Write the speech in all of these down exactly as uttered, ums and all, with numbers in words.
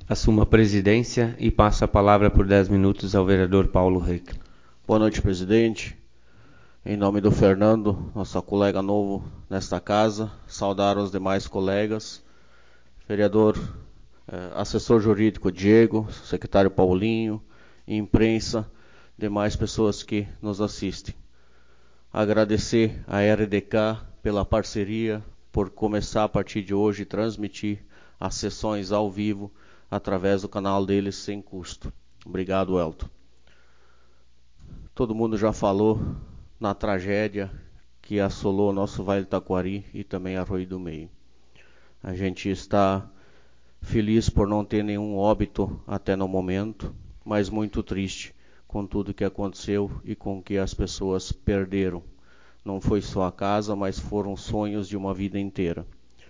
Assumo a presidência e passo a palavra por dez minutos ao vereador Paulo Reck. Boa noite, presidente. Em nome do Fernando, nosso colega novo nesta casa, saudar os demais colegas, vereador, eh, assessor jurídico Diego, secretário Paulinho, imprensa, demais pessoas que nos assistem. Agradecer à R D K pela parceria, por começar a partir de hoje transmitir as sessões ao vivo através do canal deles sem custo. Obrigado, Elton. Todo mundo já falou na tragédia que assolou o nosso Vale do Taquari e também Arroio do Meio. A gente está feliz por não ter nenhum óbito até no momento, mas muito triste com tudo que aconteceu e com que as pessoas perderam. Não foi só a casa, mas foram sonhos de uma vida inteira.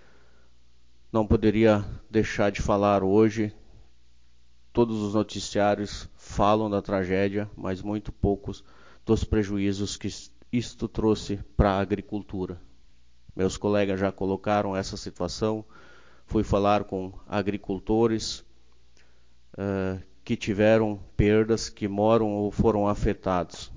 Não poderia deixar de falar hoje. Todos os noticiários falam da tragédia, mas muito poucos dos prejuízos que isto trouxe para a agricultura. Meus colegas já colocaram essa situação. Fui falar com agricultores uh, que tiveram perdas, que moram ou foram afetados.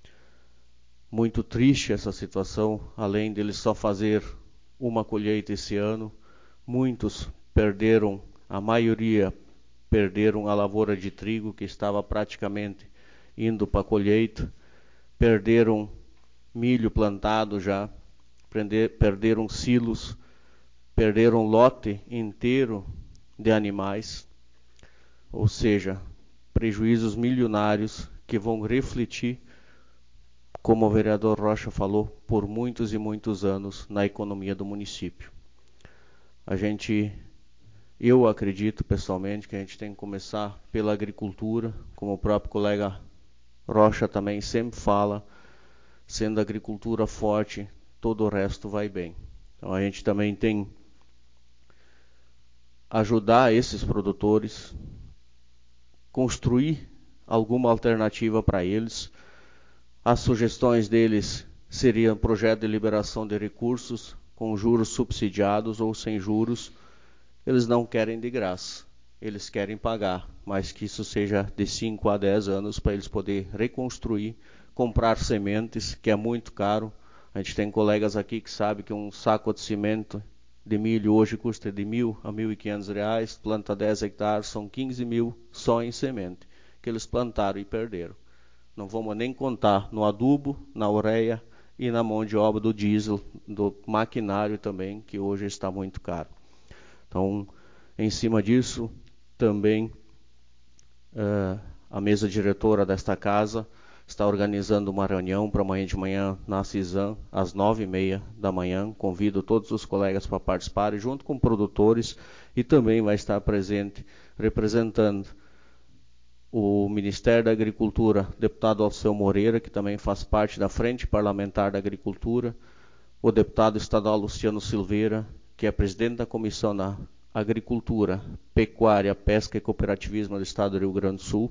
Muito triste essa situação, além deles só fazer uma colheita esse ano, muitos perderam, a maioria perderam a lavoura de trigo que estava praticamente indo para a colheita, perderam milho plantado já, perderam silos, perderam lote inteiro de animais, ou seja, prejuízos milionários que vão refletir, como o vereador Rocha falou, por muitos e muitos anos na economia do município. A gente, eu acredito pessoalmente que a gente tem que começar pela agricultura, como o próprio colega Rocha também sempre fala, sendo a agricultura forte, todo o resto vai bem. Então a gente também tem ajudar esses produtores, construir alguma alternativa para eles. As sugestões deles seriam projeto de liberação de recursos com juros subsidiados ou sem juros. Eles não querem de graça, eles querem pagar, mas que isso seja de cinco a dez anos para eles poderem reconstruir, comprar sementes, que é muito caro. A gente tem colegas aqui que sabem que um saco de cimento de milho hoje custa de mil a mil e quinhentos reais, planta dez hectares, são quinze mil só em semente, que eles plantaram e perderam. Não vamos nem contar no adubo, na ureia e na mão de obra do diesel, do maquinário também, que hoje está muito caro. Então, em cima disso, também uh, a mesa diretora desta casa está organizando uma reunião para amanhã de manhã na CISAM, às nove e meia da manhã. Convido todos os colegas para participarem, junto com produtores, e também vai estar presente, representando o Ministério da Agricultura, deputado Alceu Moreira, que também faz parte da Frente Parlamentar da Agricultura, o deputado estadual Luciano Silveira, que é presidente da Comissão da Agricultura, Pecuária, Pesca e Cooperativismo do Estado do Rio Grande do Sul,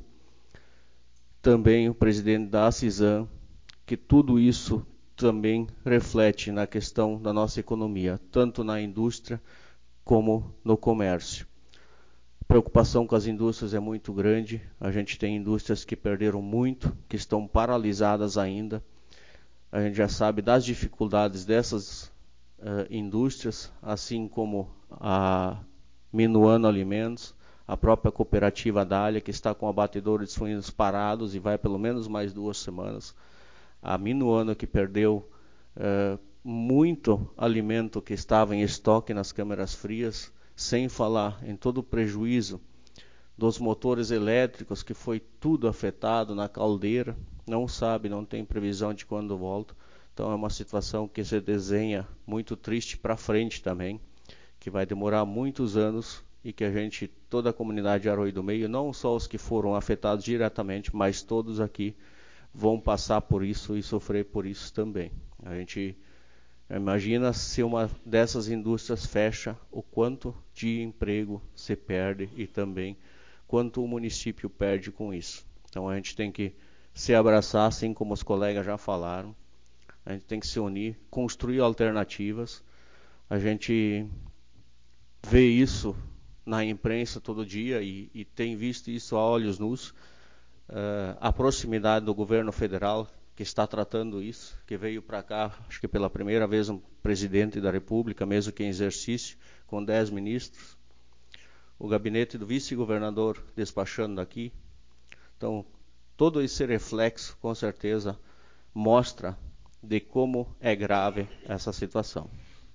também o presidente da CISAM, que tudo isso também reflete na questão da nossa economia, tanto na indústria como no comércio. A preocupação com as indústrias é muito grande, a gente tem indústrias que perderam muito, que estão paralisadas ainda. A gente já sabe das dificuldades dessas uh, indústrias, assim como a Minuano Alimentos, a própria cooperativa Dália, que está com abatedores de suínos parados e vai pelo menos mais duas semanas. A Minuano, que perdeu uh, muito alimento que estava em estoque nas câmeras frias, sem falar em todo o prejuízo dos motores elétricos, que foi tudo afetado na caldeira, não sabe, não tem previsão de quando volta. Então é uma situação que se desenha muito triste para frente também, que vai demorar muitos anos e que a gente, toda a comunidade de Arroio do Meio, não só os que foram afetados diretamente, mas todos aqui vão passar por isso e sofrer por isso também. A gente imagina se uma dessas indústrias fecha, o quanto de emprego se perde e também quanto o município perde com isso. Então a gente tem que se abraçar, assim como os colegas já falaram. A gente tem que se unir, construir alternativas. A gente vê isso na imprensa todo dia e, e tem visto isso a olhos nus, uh, a proximidade do governo federal que está tratando isso, que veio para cá, acho que pela primeira vez um presidente da República, mesmo que em exercício, com dez ministros, o gabinete do vice-governador despachando daqui. Então, todo esse reflexo, com certeza, mostra de como é grave essa situação.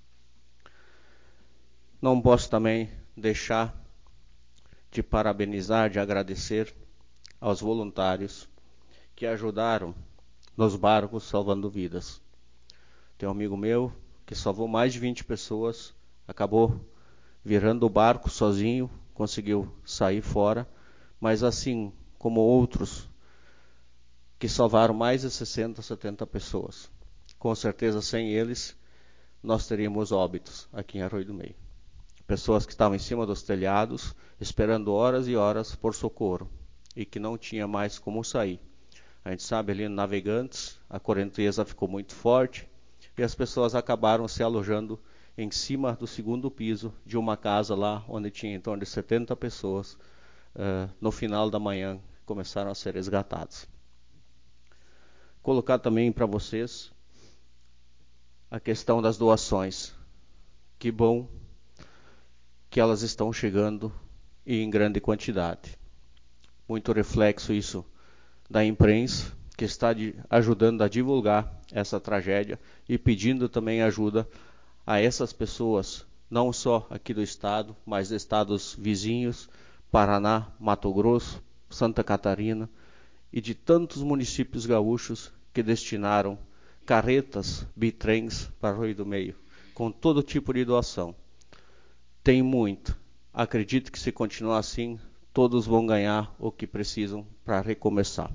Não posso também deixar de parabenizar, de agradecer aos voluntários que ajudaram nos barcos salvando vidas. Tem um amigo meu que salvou mais de vinte pessoas, acabou virando o barco sozinho, conseguiu sair fora, mas assim como outros que salvaram mais de sessenta, setenta pessoas. Com certeza, sem eles, nós teríamos óbitos aqui em Arroio do Meio. Pessoas que estavam em cima dos telhados, esperando horas e horas por socorro, e que não tinha mais como sair. A gente sabe ali no Navegantes, a correnteza ficou muito forte, e as pessoas acabaram se alojando em cima do segundo piso de uma casa lá, onde tinha em torno de setenta pessoas. Uh, no final da manhã, começaram a ser resgatados. Colocar também para vocês a questão das doações. Que bom que elas estão chegando e em grande quantidade. Muito reflexo isso da imprensa, que está de, ajudando a divulgar essa tragédia e pedindo também ajuda a essas pessoas, não só aqui do estado, mas de estados vizinhos, Paraná, Mato Grosso, Santa Catarina e de tantos municípios gaúchos que destinaram carretas, bitrens para Arroio do Meio, com todo tipo de doação. Tem muito. Acredito que se continuar assim, todos vão ganhar o que precisam para recomeçar.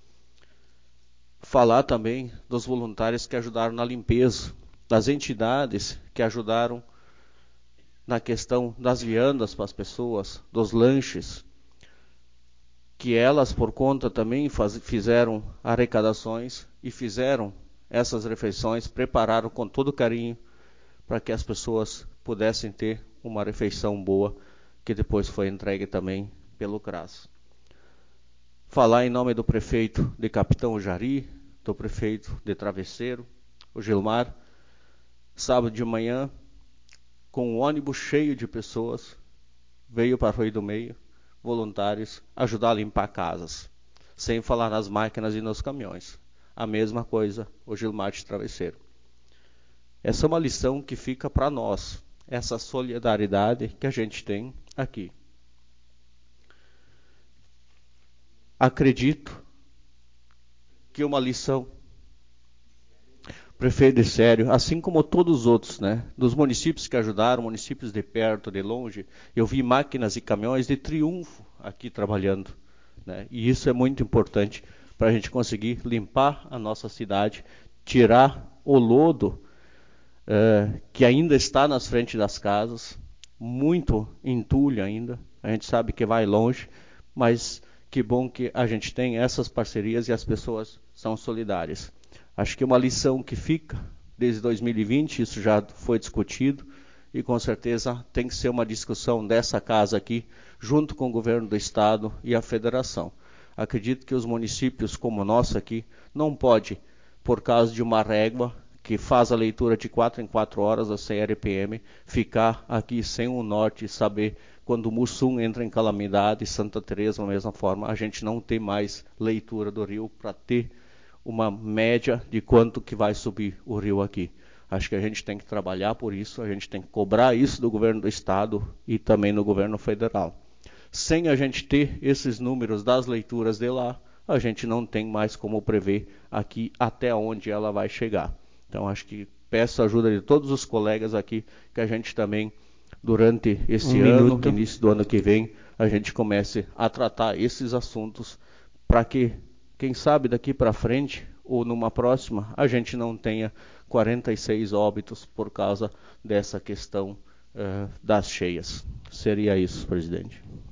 Falar também dos voluntários que ajudaram na limpeza, das entidades que ajudaram na questão das viandas para as pessoas, dos lanches, que elas, por conta também, faz, fizeram arrecadações e fizeram essas refeições, prepararam com todo carinho para que as pessoas pudessem ter uma refeição boa, que depois foi entregue também pelo CRAS. Falar em nome do prefeito de Capitão Jari, do prefeito de Travesseiro, o Gilmar, sábado de manhã, com um ônibus cheio de pessoas, veio para Arroio do Meio, voluntários, ajudar a limpar casas, sem falar nas máquinas e nos caminhões. A mesma coisa, o Gilmar de Travesseiro. Essa é uma lição que fica para nós, essa solidariedade que a gente tem aqui. Acredito que uma lição, prefeito de Sério, assim como todos os outros, né, dos municípios que ajudaram, municípios de perto, de longe, eu vi máquinas e caminhões de Triunfo aqui trabalhando, né, e isso é muito importante para a gente conseguir limpar a nossa cidade, tirar o lodo uh, que ainda está nas frentes das casas, muito entulho ainda, a gente sabe que vai longe, mas que bom que a gente tem essas parcerias e as pessoas são solidárias. Acho que uma lição que fica desde dois mil e vinte, isso já foi discutido, e com certeza tem que ser uma discussão dessa casa aqui, junto com o governo do estado e a federação. Acredito que os municípios como o nosso aqui não pode, por causa de uma régua que faz a leitura de quatro em quatro horas, a C R P M, ficar aqui sem o norte e saber quando o Mussum entra em calamidade, Santa Teresa, da mesma forma, a gente não tem mais leitura do rio para ter uma média de quanto que vai subir o rio aqui. Acho que a gente tem que trabalhar por isso, a gente tem que cobrar isso do governo do estado e também do governo federal. Sem a gente ter esses números das leituras de lá, a gente não tem mais como prever aqui até onde ela vai chegar. Então acho que peço a ajuda de todos os colegas aqui, que a gente também, durante esse um ano, minuto. início do ano que vem, a gente comece a tratar esses assuntos para que, quem sabe daqui para frente, ou numa próxima, a gente não tenha quarenta e seis óbitos por causa dessa questão uh, das cheias. Seria isso, presidente.